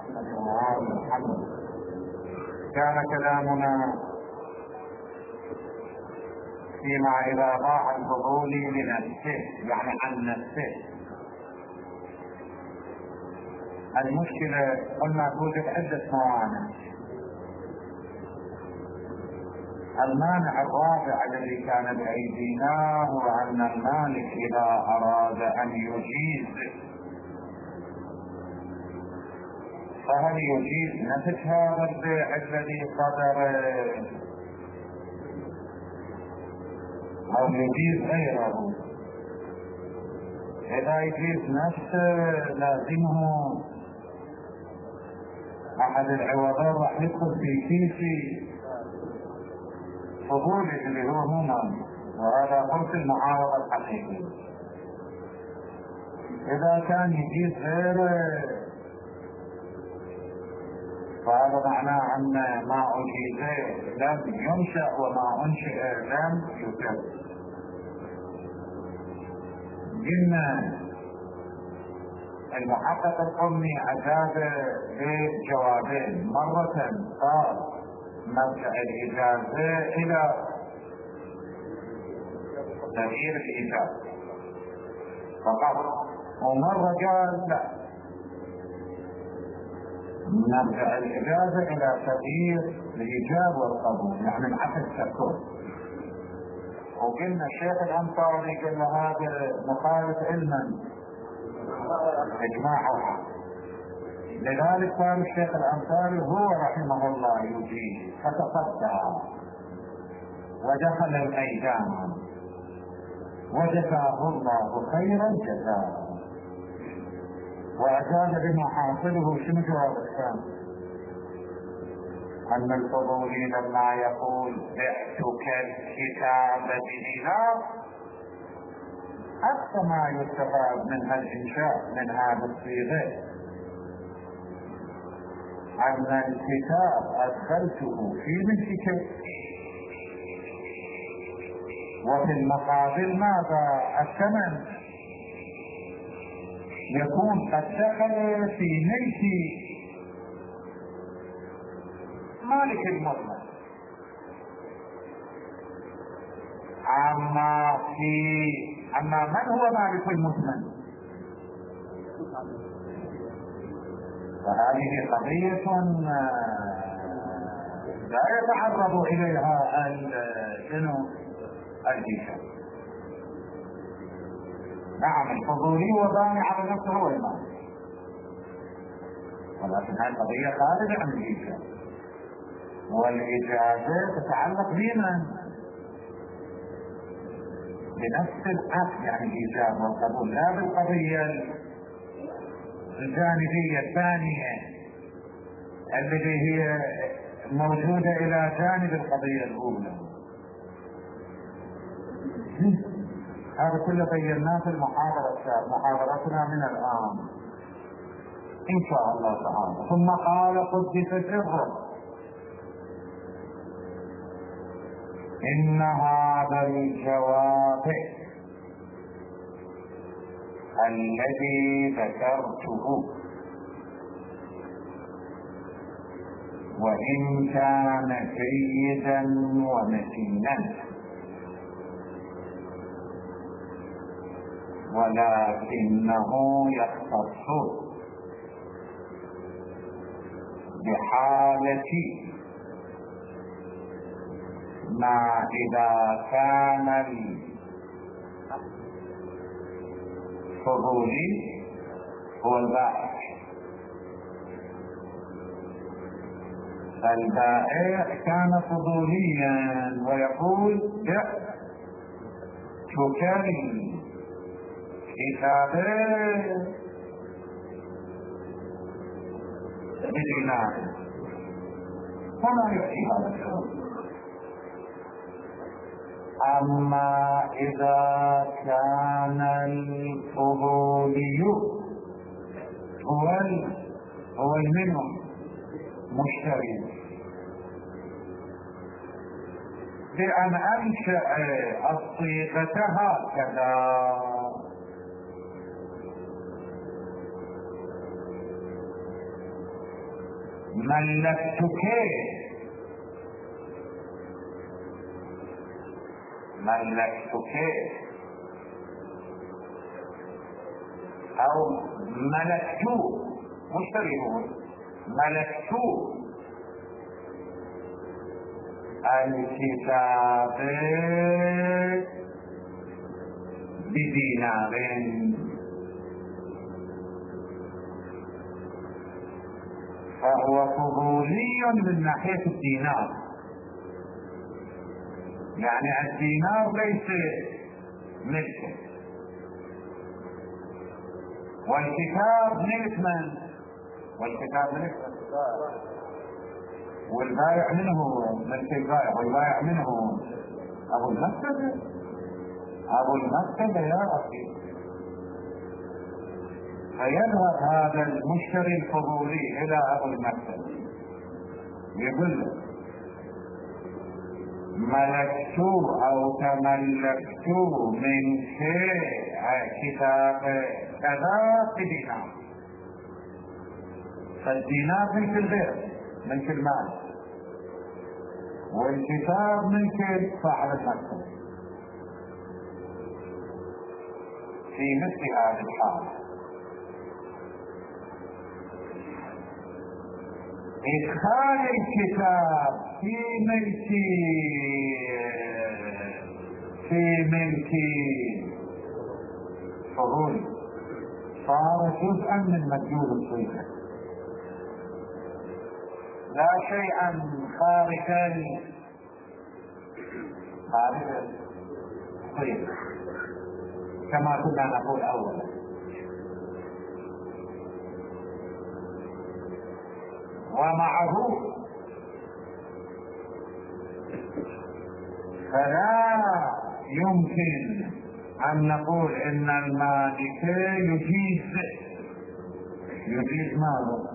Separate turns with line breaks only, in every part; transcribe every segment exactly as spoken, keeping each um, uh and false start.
كان كلامنا فيما إذا ضاع الفضول لنفسه، يعني عن نفسه. المشكلة قلنا توجد عدة موانع. المانع الرابع الذي كان بأيدينا هو أن المالك إذا أراد أن يجيز، فهل يجيز نفس هذا البيع الذي صدر أو يجيز غيره؟ إذا يجيز نفسه لازمه أحد العوضين راح يدخل في كيسي فضول اللي هو ممن، وهذا قلت المعارضة الحقيقية. إذا كان يجيز غيره فهذا معناه أن ما أجيز لم ينشأ وما أنشئ لم يكتب. قلنا المحقق القمي أجاب بجوابين. مرة قال مرجع الإجازة إلى تغيير الإجازة فقط، ومرة قال لا، نرجع الإجازة إلى تغيير الإيجاب والقبول، يعني العقد ككل. وقلنا الشيخ الأنصاري قال هذا مخالف علما إجماعها، لذلك قال الشيخ الأنصاري هو رحمه الله يجيب، فتصدى ودخل الميدان وجزاه الله خير الجزاء وأجاب بما حاصله. شنو جواب الثاني؟ أن الفضولي لما يقول بعتك الكتاب بدينار، أقصى ما يستفاد من الإنشاء من هذا الصيغة أن الكتاب أدخلته في ملكك، وفي المقابل ماذا؟ الثمن يكون قد دخل في ملك مالك المضمن. أما في أما من هو مالك المضمن فهذه قضية لا يتعرض إليها الجيشان. نعم الفضولي وضاني على نفسه هو المالك، ولكن هذه قضية خارجة عن الجيشان، والإجازة تتعلق بمن؟ بنفس العقد، يعني الإيجاب والقبول، لا بالقضية الجانبية الثانية التي هي موجودة إلى جانب القضية الأولى. هذا كله بيناه في المحاضرة محاضرتنا من الآن إن شاء الله تعالى. ثم قال قدس سره إن هذا الجواب الذي ذكرته وإن كان جيدا ومتينا ولكنه يختص بحالة ما إذا كان الفضولي هو البائع. البائع كان فضوليا ويقول تكري كتابه بدينار وما يؤتي هذا الشيء. أما إذا كان الفضولي هو هو المنهم مشتري بأن أنشأ الصيغة هكذا ملكتك ملكتك او ملكت مشتركون ملكت الكتاب بدينار، فهو فضولي من ناحية الدينار، يعني الدينار ليس ملكه، والكتاب ملك من؟ والكتاب ملك والبائع منه ملك البائع، والبائع منه ابو المكتبة ابو المكتبة يا اخي. فيذهب هذا المشتري الفضولي الى ابو المكتبة يقول له ملكت او تملكت من شيء كتاب كذا بدينار، فالدينار ملك الغير، ملك المال، والكتاب ملك صاحب المكتب. في مثل هذه الحالة إدخال الكتاب في ملك في ملك فضولي صار جزءا من مدلول الصيغة، لا شيئا خارجا خارج الصيغة كما كنا نقول أولا. ومعه فلا يمكن أن نقول إن المالك يجيز يجيز ماذا؟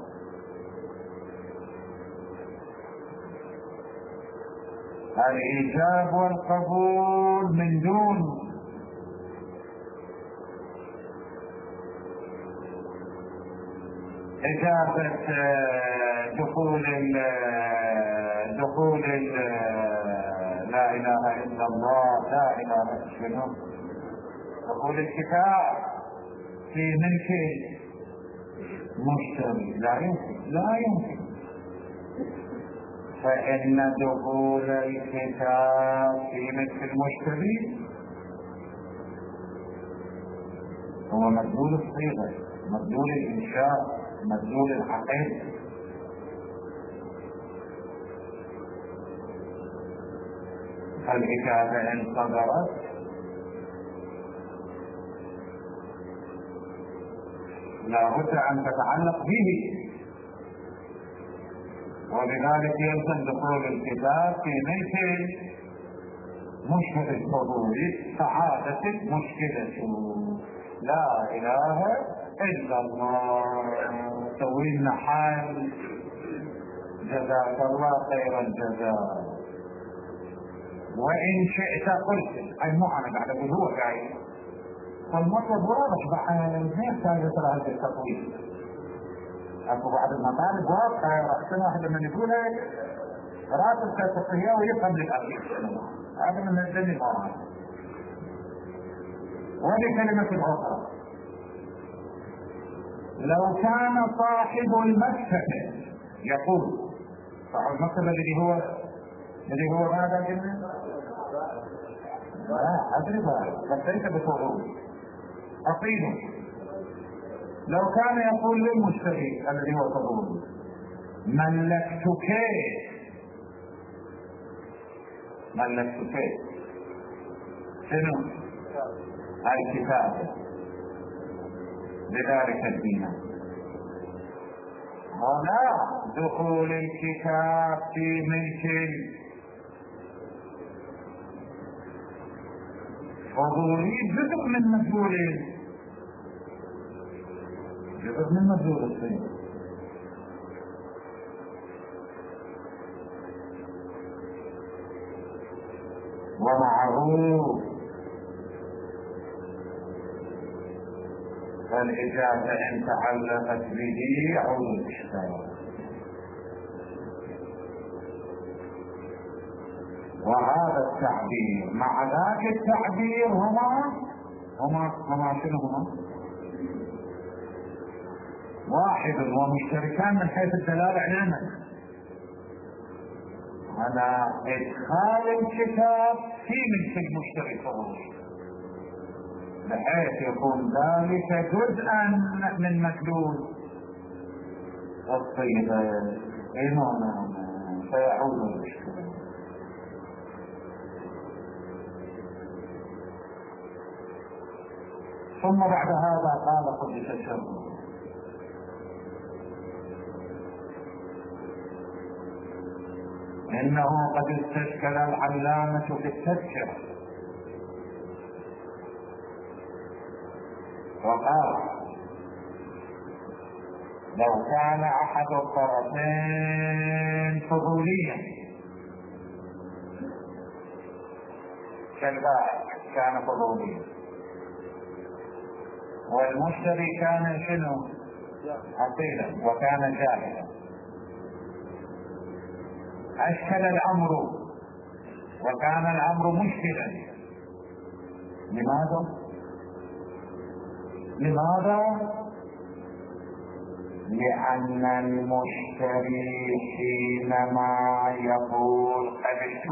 الإيجاب والقبول من دون إجابة دخول ال دخول ال لا إله إلا الله، لا إله إلا الله، دخول الكتاب في ملك مشتري لا يمكن لا يمكن فإن دخول الكتاب في ملك المشتري هو مدلول الصيغة، مدلول الإنشاء، مدلول العقيدة. فالإجابة إن صدرت لا بد أن تتعلق به، وبذلك يلزم دخول الكتاب في ملك مشكلة الفضول سعادة مشكلته لا إله إلا الله. سوي لنا حال جزاك الله خير الجزاء. وإن شئت قلت أي مو أنا قاعد أقول هو قاعد، فالمطلب واضح بحال ما يحتاج ترى هذا التطويل. أكو بعض المطالب واضحة رأسا واحد من يقولها راتب كالفقهية ويفهم للأخير، هذا من الدنيا الغرام. ولكلمة أخرى، لو كان صاحب المكتبة يقول صاحب المكتبة الذي هو الذي هو ماذا قلنا؟ لا أدري بس ليس بفضول أقيله. لو كان يقول للمشتري الذي هو فضول ملكتك ملكتك شنو؟ الكتاب بذلك الدين. هنا دخول الكتاب في ملك فضولي جزء من مدلول جزء من مدلول الصين. ومعه فالإجابة إن تعلقت به عود الإشكال. وهذا التعبير مع ذاك التعبير هما هما هما شنو هما؟ واحد ومشتركان من حيث الدلالة علما. على إدخال الكتاب في ملك المشترك الروحي بحيث يكون ذلك جزءا من مدلول الصيغة إماما فيعود المشكلة. ثم بعد هذا قال قدس الشر إنه قد استشكل العلامة في التذكرة وقال لو كان أحد الطرفين فضوليا كالبائع كان فضوليا والمشتري كان شنو؟ أصيلا وكان جاهلا، أشكل الأمر وكان الأمر مشكلا. لماذا؟ لماذا؟ لأن المشتري حينما يقول قبلت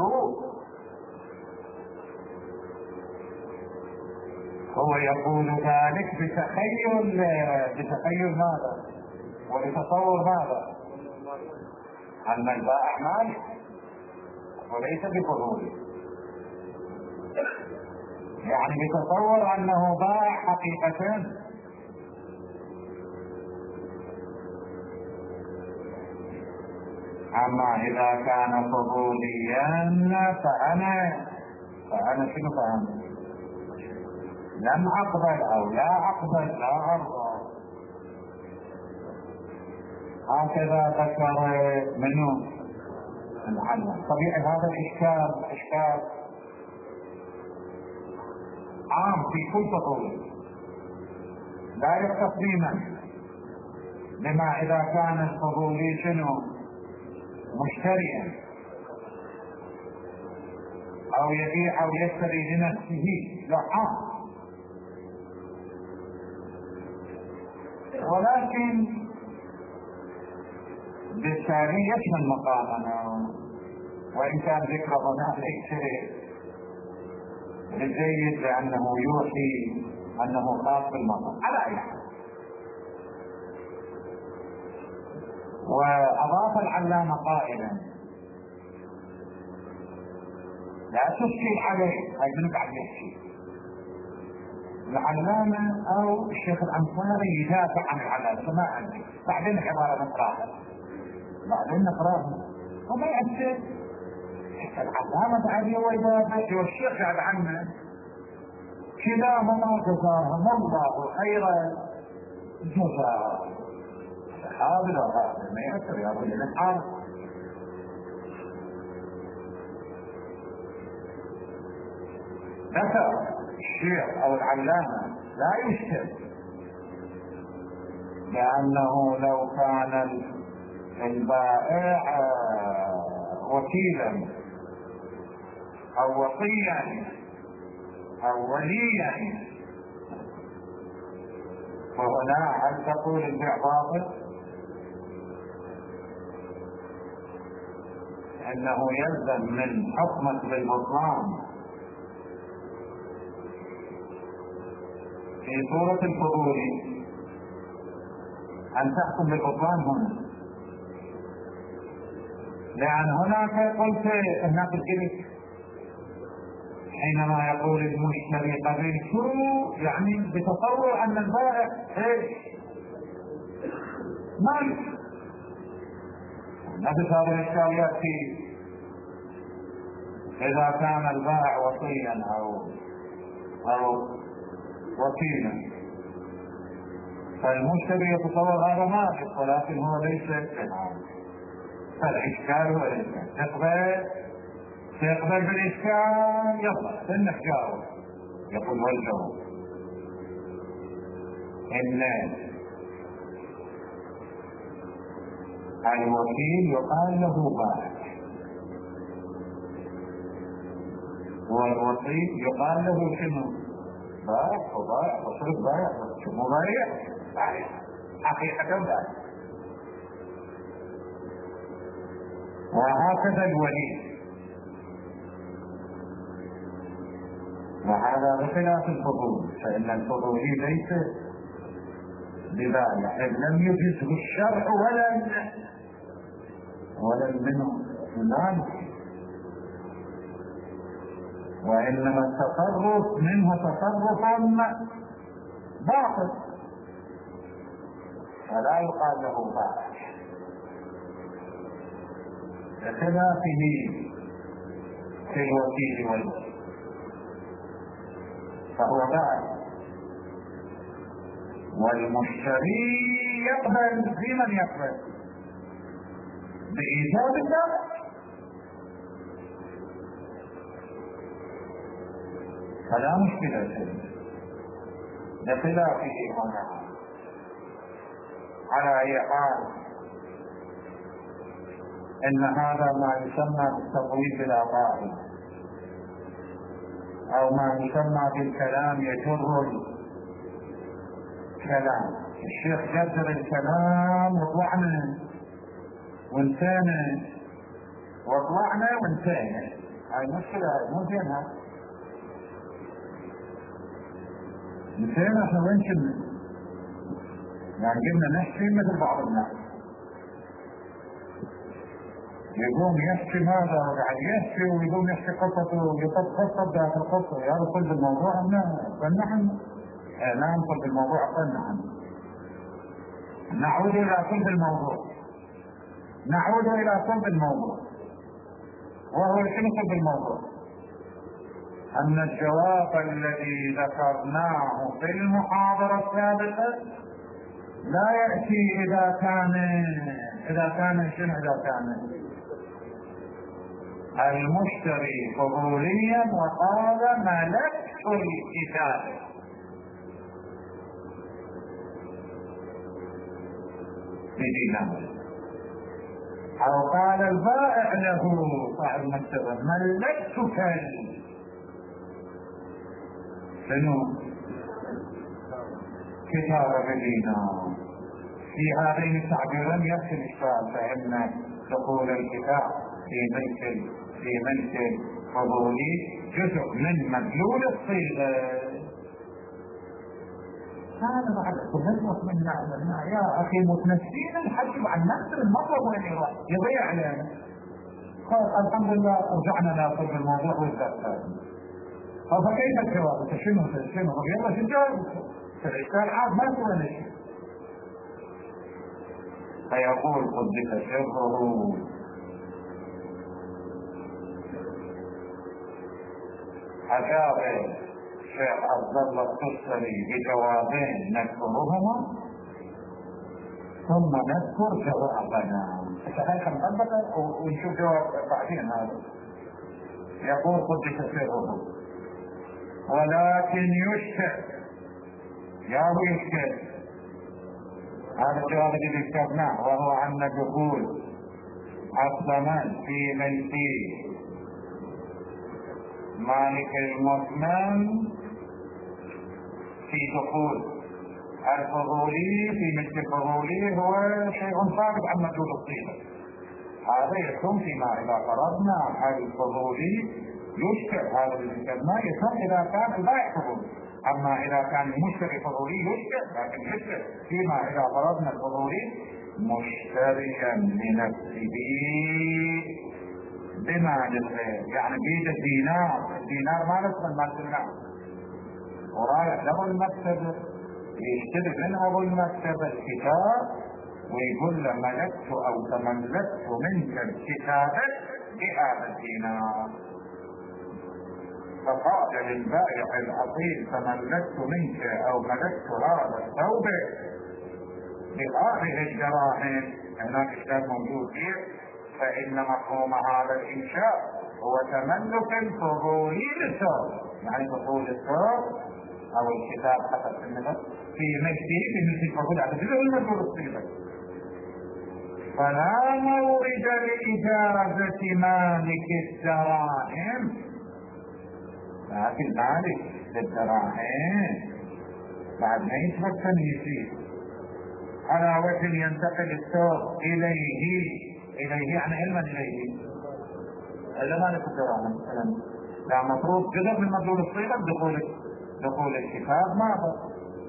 هو يقول ذلك بتخيل بتخيل ماذا؟ وبتصور ماذا؟ أن البائع مالك وليس بفضوله، يعني بتصور أنه بائع حقيقة. أما إذا كان فضوليا فأنا فأنا شنو فأنا لم أقبل أو لا أقبل لا أرضى. هكذا ذكر منه العلم. طبيعي هذا الإشكال إشكال عام في كل فضول لا يستقيما، لما إذا كان الفضولي شنو مشتريا أو يبيع أو يشتري لنفسه لا عام. ولكن بالتالي يشمل مقامنا، وإن كان ذكر هنالك الجيد لأنه يوحي أنه خاص بالمقام على أي حال. وأضاف العلامة قائلا لا تشكل عليه، هاي من بعد يحكي العلامة أو الشيخ الأنصاري يدافع عن العلامة فما عندي، بعدين العبارة نقراها بعدين نقراها وما يأثر العلامة بعد هو يدافع والشيخ قاعد عنه كلاهما جزاهم الله خير الجزاء. هذا لا هذا ما يأثر يا رجل الحال. ذكر الشيخ أو العلامة لا يشتر لأنه لو كان البائع وكيلا أو وصيا أو وليا فهنا هل تقول البيع باطل؟ إنه يلزم من حكمك بالبطلان في صورة الفضول أن تحكم بالبطلان هنا، لأن هناك قلت هناك الجلس حينما يقول المشتري قبلت يعني بتصور أن البائع ايش؟ مالك. نفس هذا الاشكال يأتي إذا كان البائع وصيا أو أو وكيلا فالمشتري يتصور هذا مالك ولكن هو ليس كذلك. فالإشكال هو الإشكال تقبل تقبل بالإشكال يلا إنك جاوب. يقول والجواب إن الوكيل يقال له بائع والوصي يقال له شنو؟ بايع وبايع وصرف بايع شنو بايع؟ بايع حقيقة بايع. وهكذا الولي، وهذا بخلاف الفضول، فإن الفضولي ليس ببائع إن لم يجزه الشرع ولا ولا منه المال، وإنما التصرف منه تصرف باطل فلا يقال له بائع، بخلافه في الوكيل والولي فهو بائع. والمشتري يقبل بمن يقبل؟ بإيجاب البائع، فلا مشكلة فيه. بخلافه هنا على أي حال إن هذا ما يسمى بالتطويل بالعقائد أو ما يسمى بالكلام يجر الكلام. الشيخ جر الكلام وطلعنا وانتهينا وطلعنا وانتهينا، هاي مشكلة مو زينها. انتهينا احنا وين كنا؟ يعني قلنا نحكي مثل بعض الناس يقوم يحكي ماذا وقاعد يحكي ويقوم يحكي قصته ويقص قصة داخل قصة يدخل بالموضوع فنحن لا ندخل بالموضوع فنحن نعود إلى صلب الموضوع نعود إلى صلب الموضوع وهو شنو صلب الموضوع؟ أن الجواب الذي ذكرناه في المحاضرة السابقة لا يأتي إذا كان إذا كان شنو إذا كان المشتري فضوليا وقال ملكت الكتاب، بدينار، أو قال البائع له صاحب المكتبة ملكتك شنو كتاب بدينار. في هذين التعبيرين يأتي الإشكال، فإن دخول الكتاب في ملك في ملك فضولي جزء من مدلول الصيغة. هذا بعد تنزل من نعمة يا أخي متنسين الحج عن نفس المطلب وين يروح يضيع علينا. خلاص الحمد لله رجعنا ناخذ الموضوع والذكر. فكيف الجواب؟ انت شنو شنو يلا شو الجواب؟ الإشكال عاد ما يكون ولا شيء. فيقول قدس سره أجاب الشيخ عبد الله التستري بجوابين نذكرهما ثم نذكر جوابنا. هيك نطبقه ونشوف جواب بعدين. هذا يقول قدس سره ولكن يشكل يا يشكل هذا الجواب الذي كتبناه، وهو أن دخول الضمان في ملك مالك المثمن في دخول الفضولي في ملك الفضولي هو شيء ثابت عن مدلول الصيغة. هذا يكون فيما إذا فرضنا الفضولي يشكل هذا الذي كتبناه يكون إذا كان البائع فضولي. أما إذا كان المشتري فضولي يشكل، لكن يشكل فيما إذا فرضنا الفضولي مشتريا لنفسه بمال الغير، يعني بيد الدينار، الدينار ما نسمى مال الدينار، ورايح له المكتبة يشتري من أبو المكتبة الكتاب ويقول له ملكت أو تملكت منك الكتابة بهذا الدينار. فقال للبائع الأصيل تملكت منك أو ملكت هذا الثوب بهذه الدراهم، هناك إشكال موجود فيه، فإن مفهوم هذا الإنشاء هو تملك فضولي للثوب، يعني دخول الثوب أو الكتاب حسب النظر في ملكه في ملك الفضول على جزء المدلول الصيغة. فلا مورد لإجازة مالك الدراهم لكن مالك للدراهم بعد ما يثبت تمييزه على وجه ينتقل الثوب اليه، اليه يعني علما اليه، الا مالك الدراهم مثلا لا مفروض جزء من مدلول الصيغه دخول دخول الكتاب ماذا؟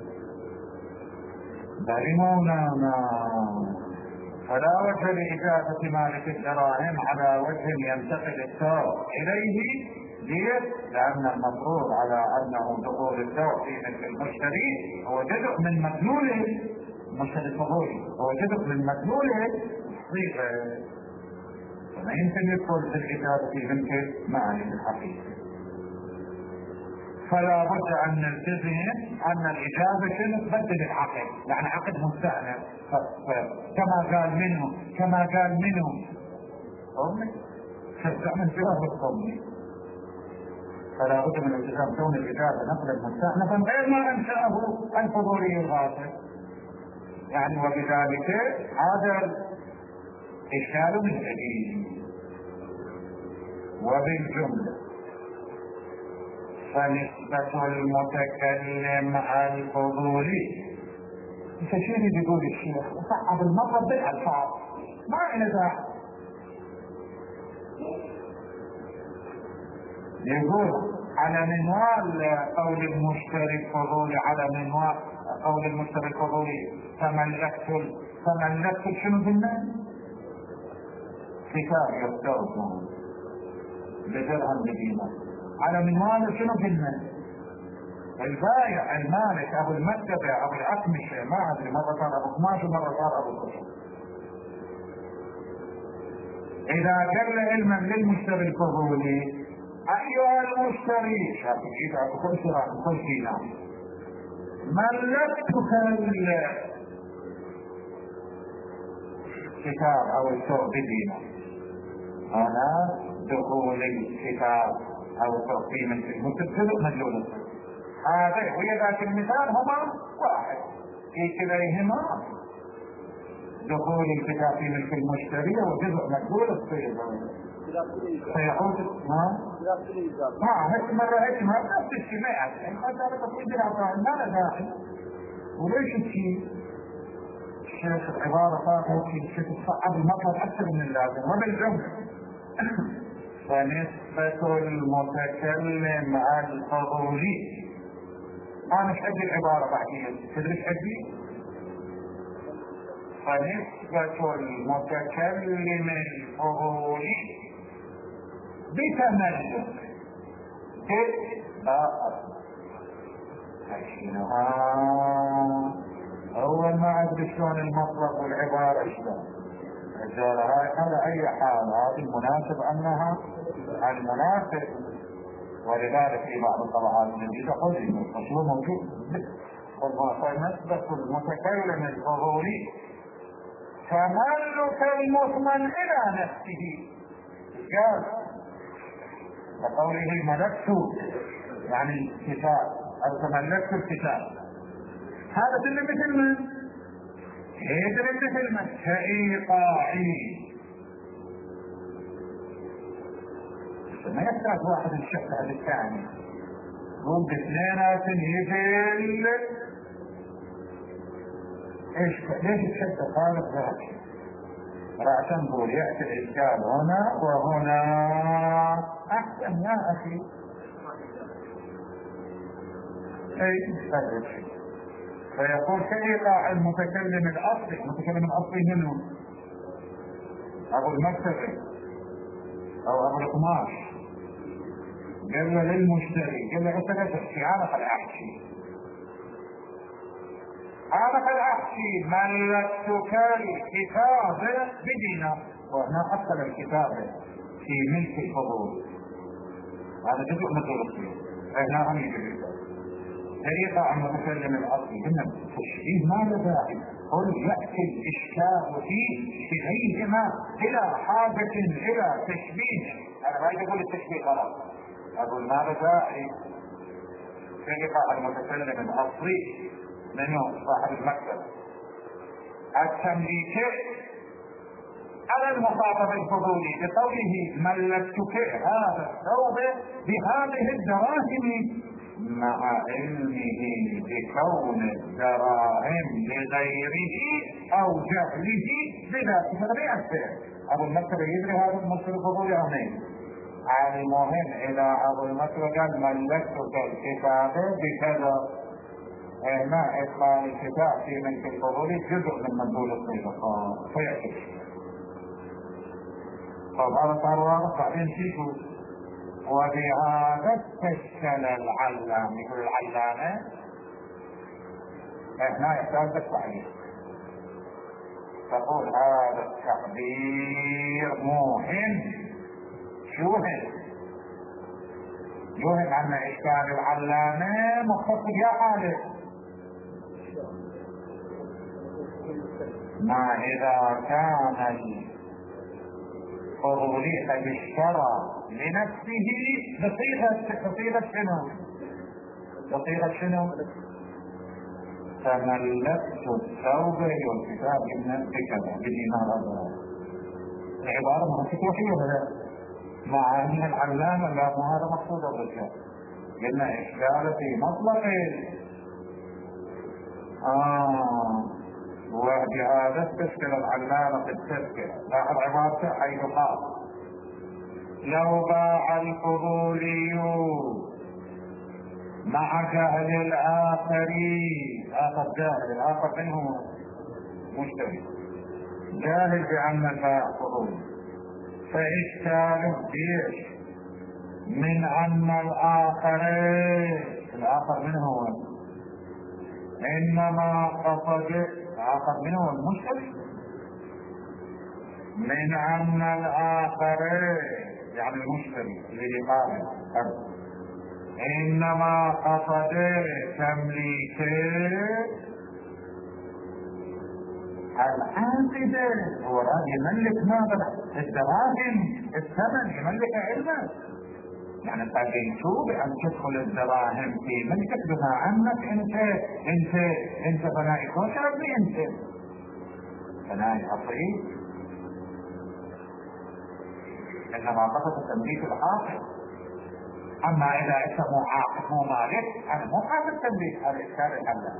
برمونا فلا وجه لإجابة مالك الدراهم على وجه ينتقل الثوب إليه. ليش؟ لأن المفروض على أنه دخول الثوب في مثل المشتري هو جزء من مدلوله، المشتري الفضولي هو جزء من مدلوله الصيغة، فما يمكن يدخل في الإجابة في مثل مالك الحقيقي. فلا بد ان نلتزم ان الاجابه شنو تبدل العقد، يعني عقد مستأنف كما قال منه كما قال منه قومي شجع من جواب القومي. فلا بد من التزام كون الاجابه نقلا مستأنفا غير ما انشاه الفضولي الغاصب، يعني وبذلك هذا اشكال من جديد. وبالجمله فنسبة المتكلم الفضولي تشيري بيقول الشيخ صعب المطلب بالألفاظ ما إلى يقول على منوال قول المشتري الفضولي، على منوال قول المشتري الفضولي تملكت تملكت شنو قلنا؟ كتاب يفترض بدرهم بدينار. على منوال شنو قلنا؟ البايع المالك ابو المكتبه ابو الاقمشه ما ادري مره صار ابو قماش ومره صار ابو كشف. اذا قل علما للمشتري الفضولي ايها المشتري شاف اذا كل شراء كل دينار ملكتك الكتاب او الثوب بدينار، هذا دخول الكتاب او تقييما في المتبدل مدلول هذا وهي ذات المثال هما واحد في كليهما دخول الكتاب في ملك المشتري وجزء مدلول الصيغه سيعود ما ما هيك مره هيك ما نفس الشيء ما يعني هذا تقييد العطاء ما له داعي. وليش الشيء الشيخ العباره صارت في الشيء تصعب المطلب اكثر من اللازم. وبالجمله فنسبة المتكلم الفضولي أنا مش أدي العبارة بعدين تدري ايش أدي؟ فنسبة المتكلم الفضولي بتملك لا أشينها أول ما أدري شلون المطلب والعبارة شلون الرجال هاي على اي حال هذه المناسب انها المناسب. ولذلك في بعض الطبعات الجديدة قل المشروع موجود فنسبة المتكلم الفضولي تملك المضمن الى نفسه قال وقوله ملكت يعني الكتاب او تملكت الكتاب هذا كله مثل من يدري مثل ما كإيقاعي ما يحتاج واحد الشك على الثاني ضد اثنينات يجل ايش ليش الشك خالف ذاك راح نقول يأتي الإشكال هنا وهنا أحسن يا أخي اي هذا الشيء. فيقول كإيقاع المتكلم الأصلي، المتكلم الأصلي منه أبو المكتبة أو أبو القماش قال للمشتري قال له ثلاثة عرف الأحشي عرف الأحشي ملكتك الكتاب بدينار وهنا أصل الكتاب في ملك الفضول هذا جزء من الرسول هنا هم يجب طريقة المتكلم الأصلي إن التشبيه ما له داعي قل يأتي الإشكال فيه بغيرهما إلى حاجة إلى تشبيه. أنا ما يقول التشبيه غلط أقول ما له داعي طريقة المتكلم الأصلي منه صاحب المكتب التمليك على المخاطب الفضولي بقوله ملكتك هذا الثوب بهذه الدراهم، مع علمه بكون الدراهم لغيره او جهله بذلك هذا يأثر. ابو المكتب يدري هذا المسلم الفضولي او نين؟ المهم اذا ابو المكتب قال ملكتك الكتاب بكذا، هنا إدخال الكتاب في ملك الفضول جزء من مدلول الصيغة فيأتي. طب هذا صار واضح. بعدين شيكو وبهذا استشكل العلام، يقول العلامة هنا يحتاج التعليم، تقول هذا التعبير موهم. شو هم؟ يوهم عن إشكال العلامة مختص يا حالة ما إذا كان الفضولي قد اشترى لنفسه بصيغة بصيغة شنو؟ بصيغة شنو؟ تملكت الثوب والكتاب بنفسي كذا بدينار الله. العبارة ما تتوحيه هذا، مع ان العلامة لا مو هذا مقصود الرجال، قلنا اشكال في مطلق اه وبهذا استشكل العلامة في التذكرة. لاحظ عبارته حيث قال لو باع الفضولي مع جهل الآخرين، آخر جاهل، الآخر منه مشتري جاهل بأن البائع فضولي، فإشكال بيش من أن الآخرين، الآخر منه هو إنما قصد الآخر منه هو المشتري، من أن الآخرين يعني المشتري اللي قال إنما قصد تمليكه العاقدة، هو راجل يملك ماذا؟ الدراهم، الثمن، يملك علمه. يعني بعدين شو بأن تدخل الدراهم في ملكك بما عنك انت انت انت بنائي كوشة ابني انت بنائي اصيل، انما قصد تمليك العاقد. اما اذا انت مو عاقد مو مالك، انا مو قاصد تمليك، هذا اشكال الحل.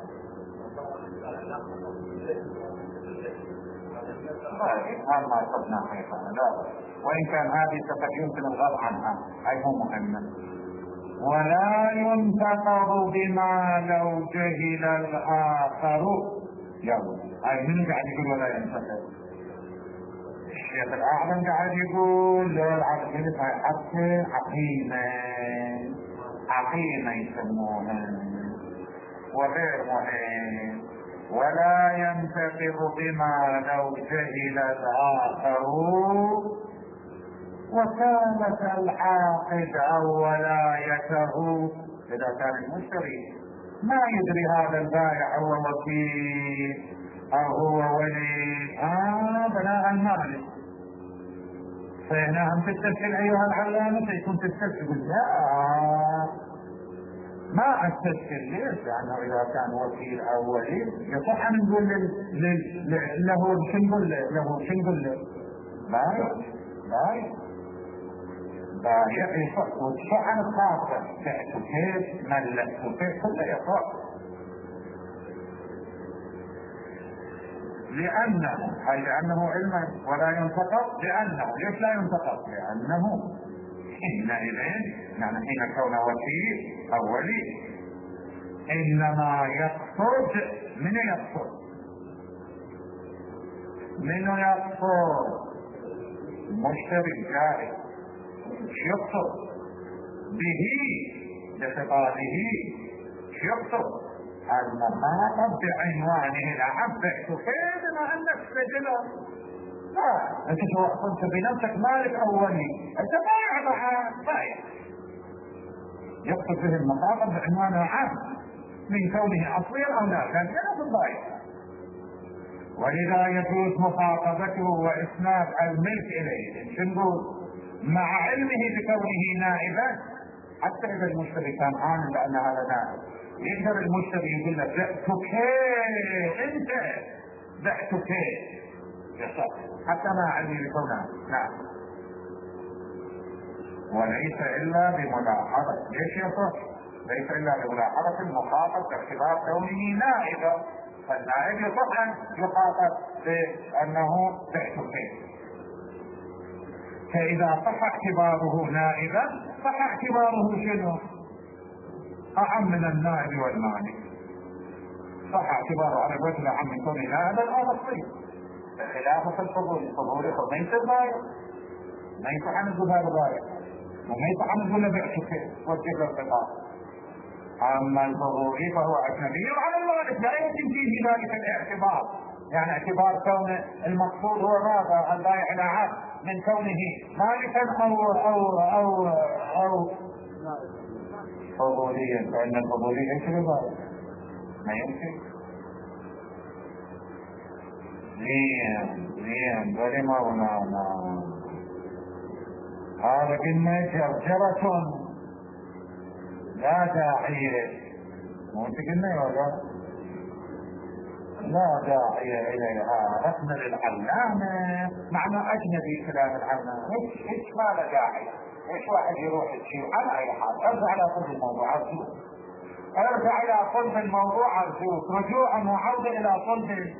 هذا ما صدنا حيثا لا، وإن كان هذه قد يمكن الغض عنها أي مو مهمة. ولا ينتقض بما لو جهل الآخر يوم، أي من قاعد يقول ولا ينتقض؟ الشيخ الأعظم قاعد يقول لا، العقيدة هاي حتى عقيمة عقيمة يسموها وغير مهم. ولا ينتقض بما لو جهل الآخر وكانت العاقد أو ولايته، إذا كان المشتري ما يدري هذا البائع هو وكيل أو هو ولي آه بناء المالك، فهنا هم تستشكل أيها العلامة، سيكون تستشكل لا ما استشكل. ليش؟ لأنه إذا كان وكيل أو ولي يصح أن نقول له شو نقول له شو نقول له بايع بايع بايع يصح، وتصح عن الخاصة بعت كيف ملكت كيف كله يصح، لأنه هل لأنه علما ولا ينتقض؟ لأنه ليش لا ينتقض؟ لأنه حينئذ يعني حين كون وكيل أو ولي إنما يقصد من يقصد من يقصد مشتري جائز، يقصد به لخطابه، يقصد المخاطب بعنوانه الأعم بعتك ما أنك رجله. لا انت سواء كنت بنفسك مالك او ولي انت بايع مع بايع، يقصد به المخاطب بعنوانه عام من كونه اصليا او لا، كان كان في البايع، ولذا يجوز مخاطبته واسناد الملك اليه شو نقول مع علمه بكونه نائبا، حتى اذا المشتري كان عامل لان هذا نائب يقدر المشتري يقول لك بعتك انت بعتك يصح حتى مع علمي بكونها. نعم. وليس الا بملاحظة. ليش يصح؟ ليس الا بملاحظة المخاطب باعتبار كونه نائبا، فالنائب يصح ان يخاطب بانه بعت الخير. فاذا صح اعتباره نائبا صح اعتباره شنو؟ اعم من النائب والمالك. صح اعتباره على الوجه اعم من كونه نائبا او مصريا، بخلاف في الفضول. الفضول ما يصير ضايع، ما يصح ان نقول هذا ضايع، وما يصح ان نقول له بعت الخير وجه له الخطاب. اما الفضولي فهو اجنبي على المالك، لا يمكن فيه ذلك الاعتبار، يعني اعتبار كون المقصود هو ماذا؟ البائع الى عقد من كونه مالكا او او او او فضوليا، فان الفضولي ليس ببائع، ما يمكن. زين زين بل مولانا، هذا قلنا جرجرة لا داعي، مو انت قلنا يا ولد لا داعي اليها، رسم للعلامة معنى اجنبي كلام العلامة، ايش ايش ما له داعي. ايش واحد يروح يشيل على اي حال. ارجع الى صلب الموضوع ارجوك، ارجع الى صلب الموضوع ارجوك، رجوعا وعودة الى صلب.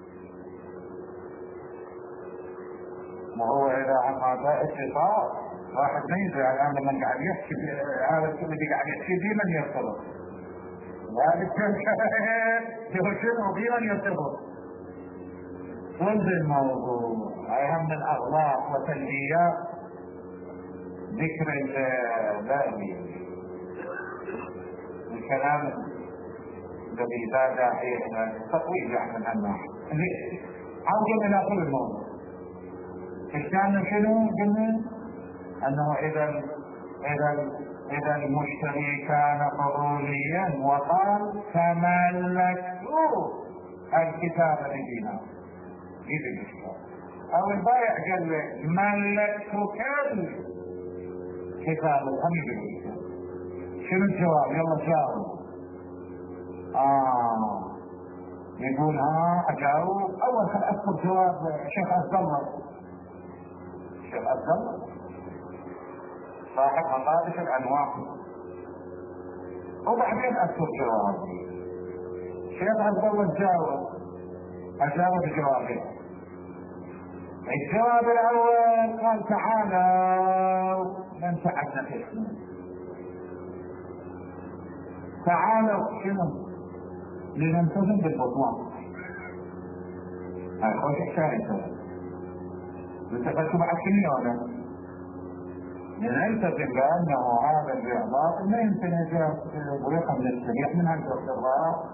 ما هو اذا عن جاء اتصال واحد ما يزعل الان لما قاعد يحكي هذا اللي قاعد يحكي بي من يرتبط، ذلك شنو بي من يرتبط. صلب الموضوع اهم من اغلاق وسلبيات ذكر الكلام الذي لا داعي الى التطويل يعني من الناحيه. عودة الى صلب الموضوع. كان شنو قلنا؟ انه اذا اذا اذا المشتري كان فضوليا وقال تملكت الكتاب بدينار، يجي الاشكال. او البائع قال له ملكتك الكتاب، هم يجي. شنو الجواب؟ يلا جاوب. اه يقول ها اجاوب. اول خل اذكر جواب شيخ عبد الله، الشيخ عبد الله صاحب مصادف الانواع، وبعدين اذكر جوابي. الشيخ عبد الله جاوب، اجاوب بجوابين. الجواب الاول قال تعالوا ننفع نفسنا، تعالوا شنو؟ لنلتزم بالبطلان. هاي خوش احسان انت بعد كلمة ولا لنلتزم بأنه هذا الإعضاء ما يمكن يجب بريقا من السريح من هذا الإعضاء.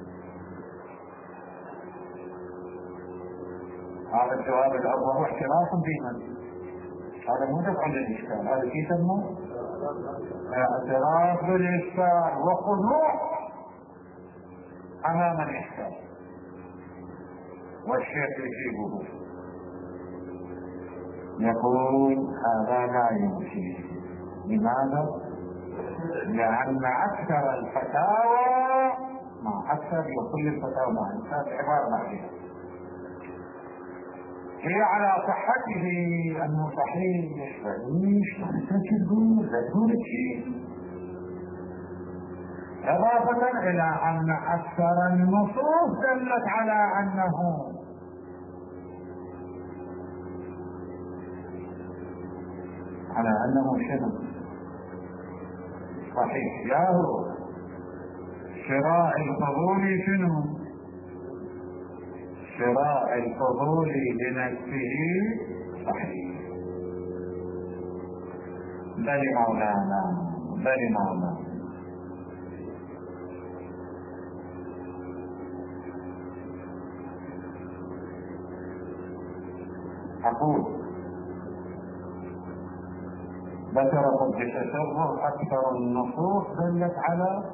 هذا الجواب الأول هو احتراف بمن، هذا مو دفع للإشكال، هذا كيف يسمى اعتراف بالإشكال وخضوع أمام الإشكال. والشيخ يجيبه يقول هذا لا يمكن. لماذا؟ لأن أكثر الفتاوى مع أكثر وكل الفتاوى مع الفتاوى عبارة بعدها هي على صحته أنه صحيح فإيش يعني تقول لا تقول شيء، إضافة إلى أن أكثر النصوص دلت على أنه على أنه شنو صحيح. يا هو شراء الفضول شنو؟ شراء الفضول لنفسه صحيح. بل مولانا بل مولانا أقول ذكر قدس سره أكثر النصوص دلت على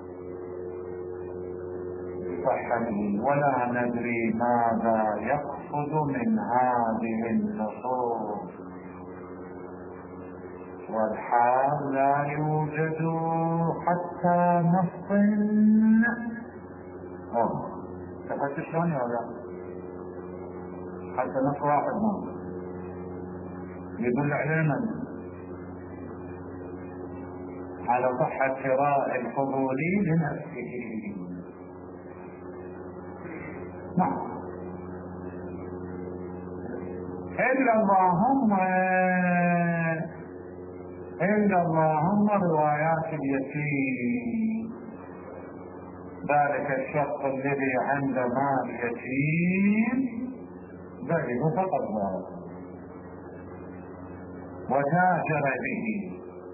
صحته، ولا ندري ماذا يقصد من هذه النصوص، والحال لا يوجد حتى نص. أوه تفتش شلون يا ولد؟ حتى نص واحد ما يدل علينا على صحة شراء الفضولي لنفسه. نعم. إلا اللهم إلا اللهم روايات اليتيم، ذلك الشخص الذي عند مال يتيم ذلك فقط ذلك وتاجر به.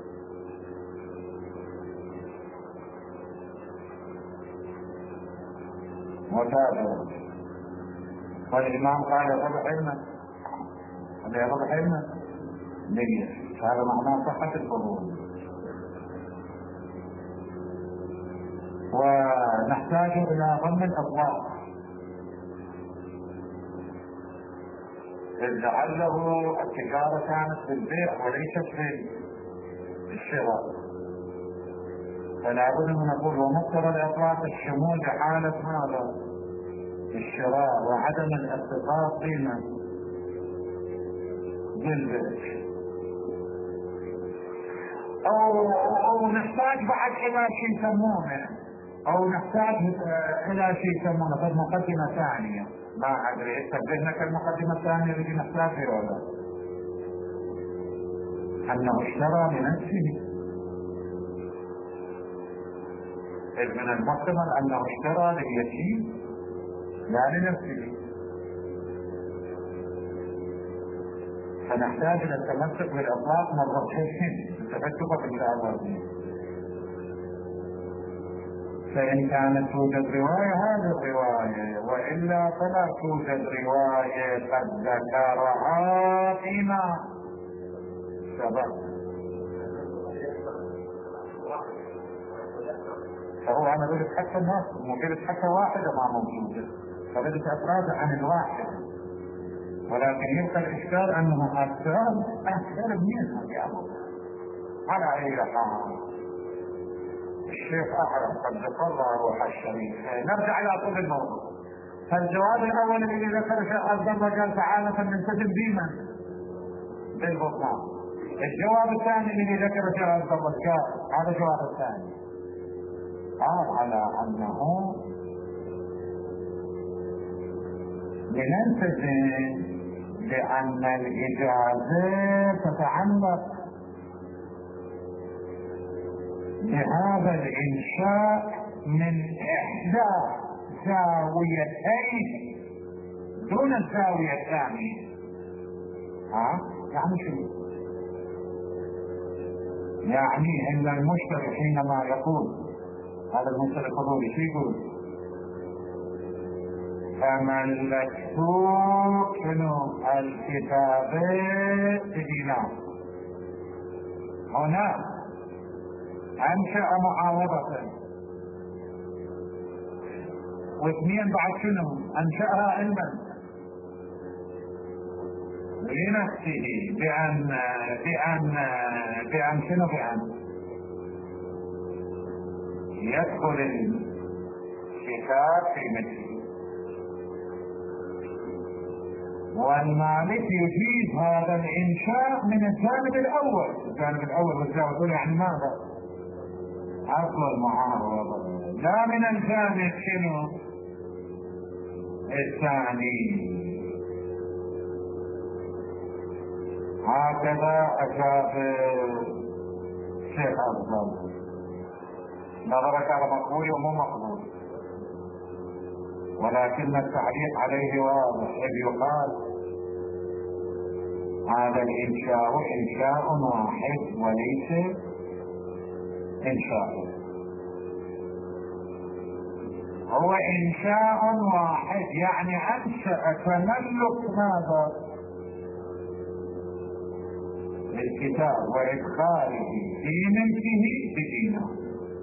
وتاجر والإمام قال ربع علمه، هذا ربع علمه ليه؟ هذا معناه صحة الفضول. ونحتاج إلى ضم الأطلاق، إذ لعله التجارة كانت بالبيع وليست بالشراء، فلا بد من نقول ومقتضى الإطلاق الشمول لحالة هذا الشراء وعدم الاتصال قيمة بالبيع. أو, أو نحتاج بعد إلى شيء يسمونه أو نحتاج إلى شيء يسمونه قد مقدمة ثانية، ما أدري تبدأ المقدمة الثانية التي نحتاجها ولا أنه اشترى لنفسه، إذ من المحتمل أنه اشترى لليتيم لا لنفسه، فنحتاج إلى التمسك بالإطلاق مرتين نتفكك إن شاء الله. فإن كانت توجد رواية هذه الرواية، وإلا فلا توجد رواية قد ذكرها فيما سبق. فهو أنا قلت حتى الناس ممكن حتى واحدة ما موجودة، فبدت أفراد عن الواحد، ولكن يبقى الإشكال أنه أكثر أكثر منها يا أبو. على أي حال الشيخ أعرف قد ذكر روح الشريف. نرجع إلى طول الموضوع. فالجواب الأول الذي ذكر الشيخ عبد الله قال تعالى فلنلتزم بمن؟ بالبطلان. الجواب الثاني الذي ذكر الشيخ عبد الله قال هذا الجواب الثاني قال على أنه لنلتزم لأن الإجازة تتعلق بهذا الإنشاء من إحدى زاويتين دون الزاوية الثانية. ها؟ يعني شو؟ يعني إن المشتري حينما يقول هذا المشتري الفضولي شو يقول؟ فملكت شنو الكتابة بدينار، هنا أنشأ معاوضة، واثنين بعد شنو أنشأها علما لنفسه بأن بأن بأن شنو بأن يدخل الكتاب في مثله، والمالك يجيز هذا الإنشاء من الجانب الأول. الجانب الأول والجانب يعني ماذا؟ أصل المعارضة، لا من الجانب شنو الثاني. هكذا أجاب الشيخ أفضل. نظرك على مقبول ومو مقبول، ولكن التعليق عليه واضح، إذ يقال هذا الإنشاء إنشاء واحد وليس إنشاء، هو إنشاء واحد يعني أنشأ تملك ماذا للكتاب وإدخاله في ملكه بدينه،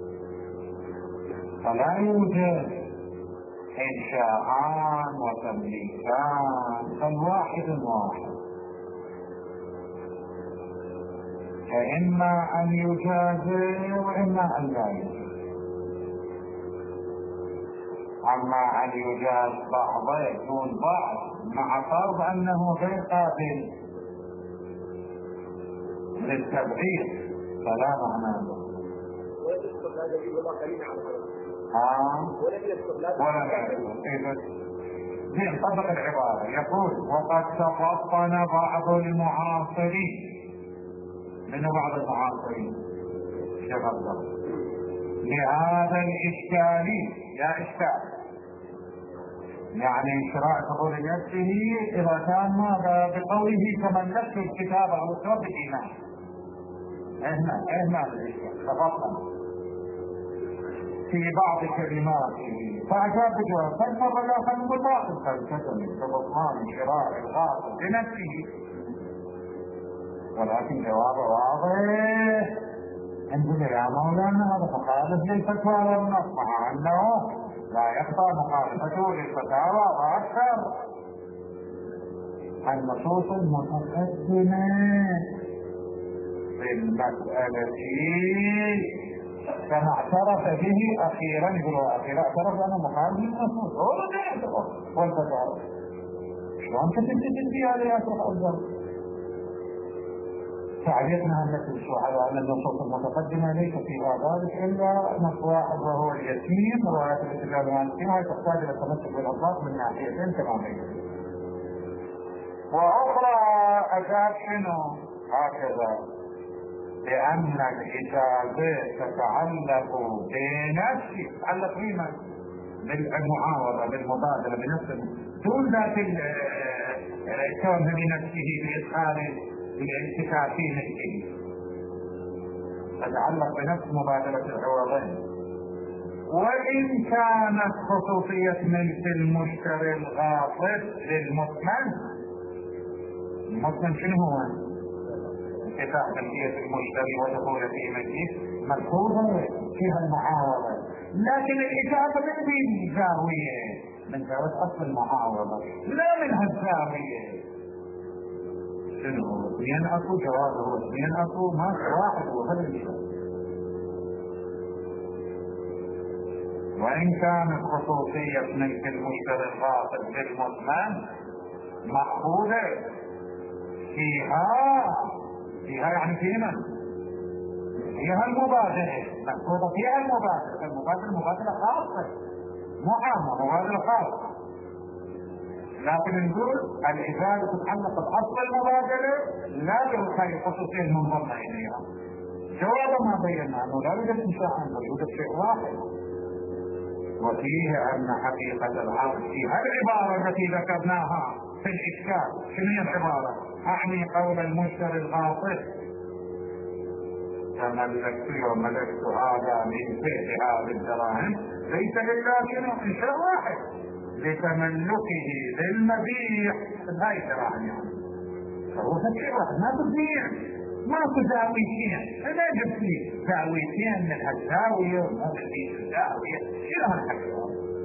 فلا يوجد إنشاءان وتمليكان، فالواحد واحد، فإما أن يجازي وإما أن لا يجازي. أما أن يجاز بعضه دون بعض مع فرض أنه غير قابل للتبعير فلا معنى له.
ولم يذكر لا دليل ولا قرين على هذا.
ها؟
ولم يذكر لا
دليل. زين طبق العبارة يقول وقد تفطن بعض المعاصرين. من بعض المعاصرين شباب لهذا الإشكال. يا إشكال يعني شراء قبول نفسه إذا كان ماذا بقوله تملكت الكتاب أو الكتاب بالإيمان. إهنا إهنا الإشكال تفطن في بعض كلماته فأجاب بجواب فالمرة لا خلوا بالباطل فالكتم كبطمان شراء الغاصب بنفسه. ولكن جواب واضح عندنا يا مولانا هذا مخالف للفتوى والنص مع أنه لا يخفى مخالفته للفتاوى وأكثر. النصوص المتقدمة في المسألة كما اعترف به أخيرا يقولوا أخيرا اعترف أنه مخالف للنصوص هو لا يعترف والفتاوى. شلون تتجد في هذا يا أخي أفضل؟ تعريفنا التي على أن النصوص المتقدمة ليس فيها ذلك إلا نص واحد وهو اليتيم رواية الاستدلال والمالكين وهي تحتاج إلى التمسك بالأطلاق من ناحيتين تمامين. وأخرى أجاب شنو؟ هكذا لأن الإجابة تتعلق بنفسه تتعلق بما بالمعاوضة بالمبادلة بنفسه دون ذات كونه بنفسه بإدخال بالانتفاع في نفسه تتعلق بنفس مبادلة العوضين. وإن كانت خصوصية ملك المشتري الغاصب للمثمن. المثمن شنو هو؟ انتفاع ملكية المشتري ودخول في ملكه ملحوظة فيها المعاوضة. لكن الإجابة من ذي الزاوية من زاوية أصل المعاوضة لا من هالزاوية. شنو هو؟ اثنين اكو جواب هو اثنين اكو ما واحد هو هذا الشيء. وإن كانت خصوصية ملك المشتري الغاصب للمثمن مأخوذة فيها فيها يعني في من؟ فيها المبادلة مأخوذة فيها المبادلة. المبادلة مبادلة خاصة مو عامة مبادلة خاصة. لكن نقول الإجابة تتعلق بأصل المبادلة لا بالخصوصية المنضمة إليها. جواب ما بينا أنه لا يوجد إنشاء بل يوجد شيء واحد وفيه أن حقيقة العقد في هالعبارة التي ذكرناها في الإشكال. شنو هي العبارة؟ أعني قول المشتري الغاصب تملكت وملكت هذا من فعل هذه الدراهم ليس إلا شنو إنشاء واحد لتملكه للمبيع هاي الدراهم يعني. فهو شيء واحد ما تبيع ماكو زاويتين. انا جبت لي زاويتين من هالزاويه ومو من الزاويه شنو هالحكي؟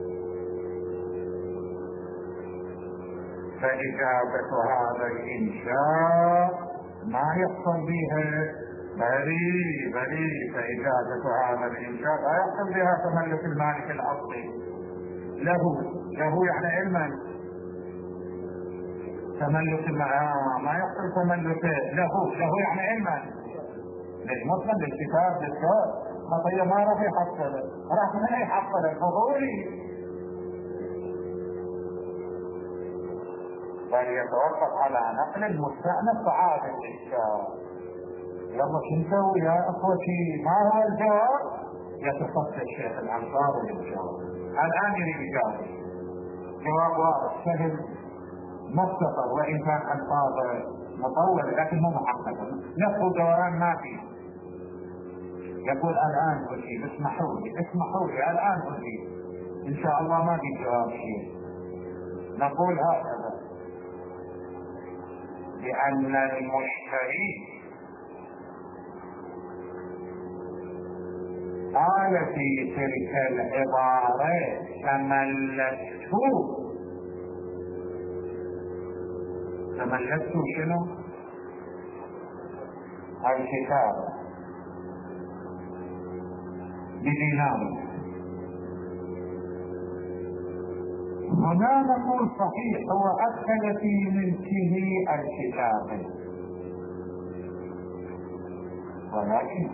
فإجابة هذا الإنشاء ما يحصل بها بريء بريء فإجابة هذا الإنشاء لا يحصل بها تملك المالك الأصلي له له يعني علما تملك ما ما يحصل تملكه له له يعني علما للمطلق للكتاب للكتاب خطيه ما راح يحصله راح من يحصل الفضولي بل يتوقف على نقل المستأنف عادة الإشكال. يلا شو نسوي يا أخوتي؟ ما هو الجواب؟ يتصفى الشيخ الأنصاري للجواب. الآن يريد يجاوب جواب واضح سهل مختصر وإن كان ألفاظ مطولة لكن مو محققة نفس دوران ما فيه. يقول الآن أجيب اسمحوا لي اسمحوا لي الآن أجيب إن شاء الله ما في جواب شيء. نقول هكذا لأن المشتري قال في تلك العبارة تملكته. تملكته شنو؟ الكتاب بدينار هنا نقول صحيح هو أدخل في ملكه الكتاب، ولكن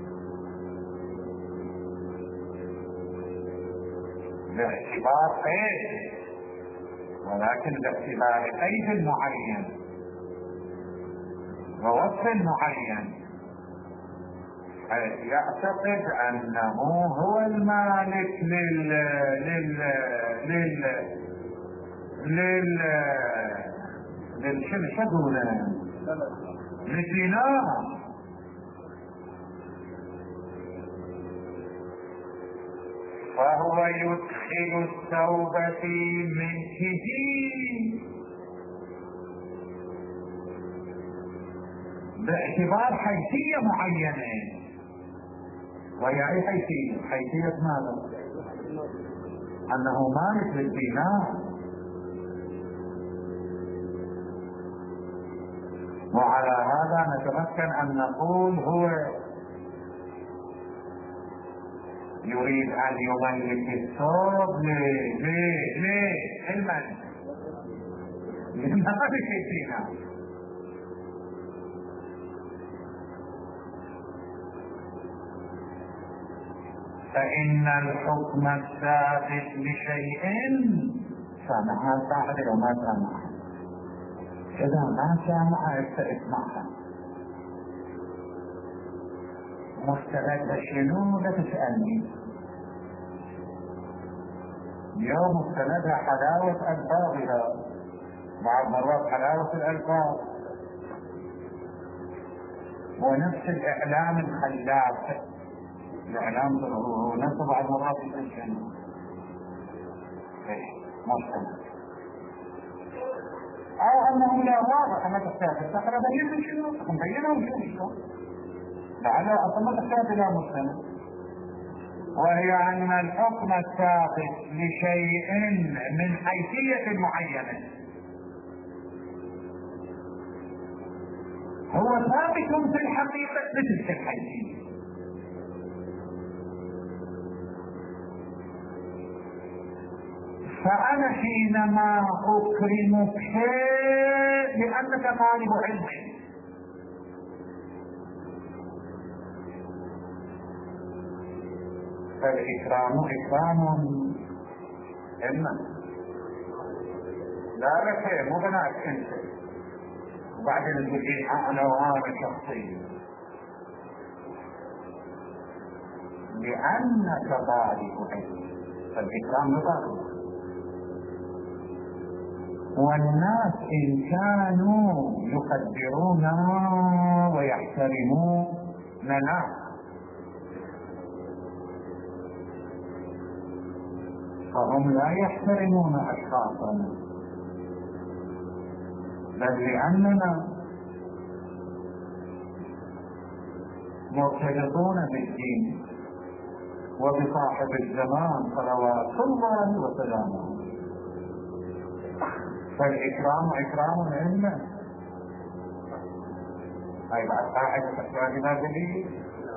باعتبار قيد، ولكن باعتبار قيد معين ووصف معين، يعتقد أنه هو المالك لل لل لل لل للشبهة للدينار، فهو يدخل الثوب في ملكه باعتبار حيثية معينة. وهي اي حيثية؟ حيثية ماذا؟ انه مالك للدينار. وعلى هذا نتمكن ان نقول هو يريد ان يملك الثوب ليه ليه ليه المن لمالك الدينار. فإن الحكم الثابت لشيء سامحها صاحب لو ما سامحها، إذا ما سامحها اسمعها مستند شنو؟ لا تسألني. اليوم مستندها حلاوة ألفاظها، بعض مرات حلاوة الألفاظ، ونفس الإعلام الخلاف، الإعلام هو نفسه بعض مرات يتنشن مستند، أو أنه لا واضح ما تحتاج السحر بيّن شنو مبينه شنو لعله أصلا ما تحتاج إلى مستند. وهي أن الحكم الثابت لشيء من حيثية معينة هو ثابت في الحقيقة بتلك الحيثية. فأنا حينما أكرمك لأنك طالب علم، فالإكرام إكرام إما لا لك مو بناك أنت، وبعدين تقول إيه أنا وأنا شخصيا، لأنك طالب علم فالإكرام مطالب. والناس إن كانوا يقدروننا ويحترموننا فهم لا يحترمون أشخاصنا، بل لأننا مرتبطون بالدين وبصاحب الزمان صلوات الله وسلامه. فالإكرام إكرام العلم. هاي بعد قاعدة تحتاج إلى دليل،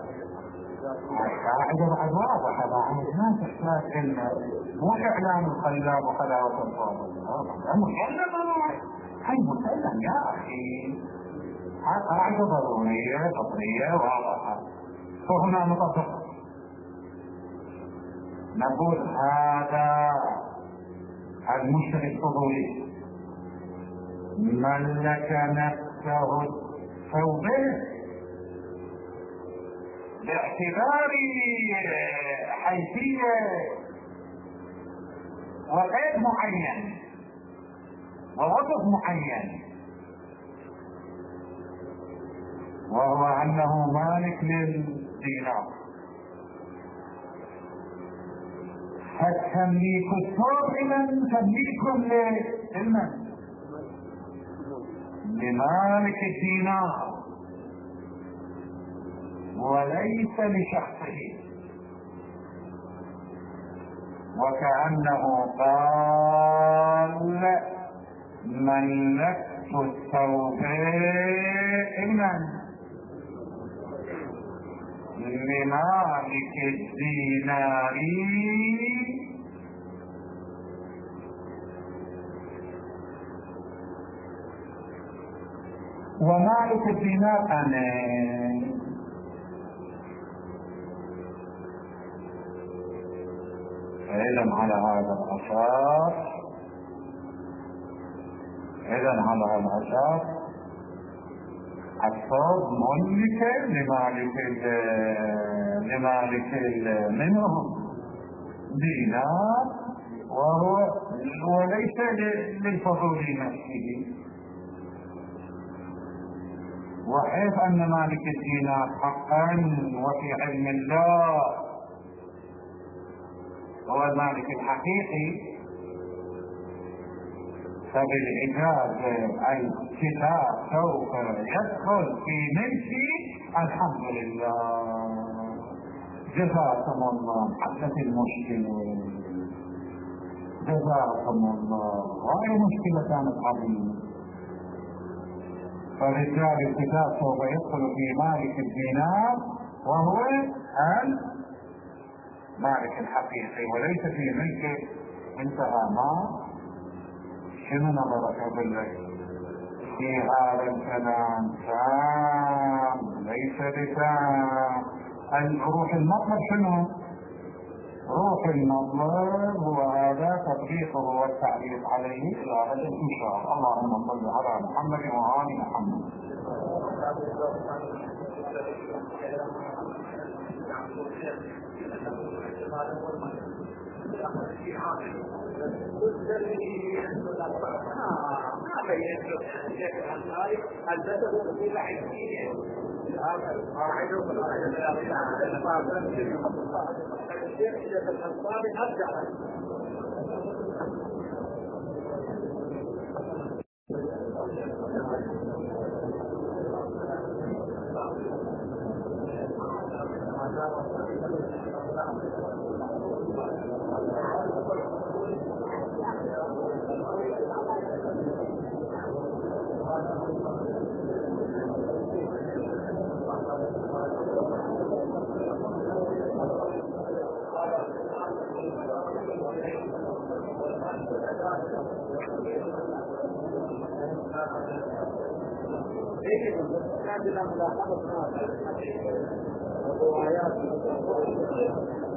قاعدة بعد واضحة، بعد ما تحتاج علم، مو إعلام الخلاب وحلاوة الفاضل، مسلم هاي مسلم يا أخي، هاي قاعدة ضرورية فطرية واضحة، فهنا نطبق نقول هذا المشتري الفضولي ملك نفسه الثوبين باعتبار حيثية وقيد معين ووصف معين، وهو أنه مالك للدينار. فتمليك الثوب لمن؟ تمليك لمن؟ لمالك الدينار وليس لشخصه. وكأنه قال ملكت الثوبين لمالك الدينار ومالك الدينار أنا. إذن على هذا الأساس إذن على هذا الأساس الصوت ملك لمالك لمالك منهم دينار، وهو وليس للفضول نفسه. وحيث أن مالك الدينار حقا وفي علم الله هو المالك الحقيقي، فبالإجازة الكتاب سوف يدخل في ملكي. الحمد لله، جزاكم الله، حلت المشكلة، جزاكم الله. وأي مشكلة كانت عظيمة، فبالتالي الكتاب سوف يدخل في مالك الدينار وهو المالك الحقيقي وليس في ملكه. انتهى. ما شنو نظرك بالله في هذا الكلام؟ تام ليس بتام. الروح المطلب شنو؟ روح المطلب هو هذا تطبيقه والتعليق عليه الى غد ان شاء الله. اللهم صل على محمد وآل محمد.
عندنا ملاحظة روايات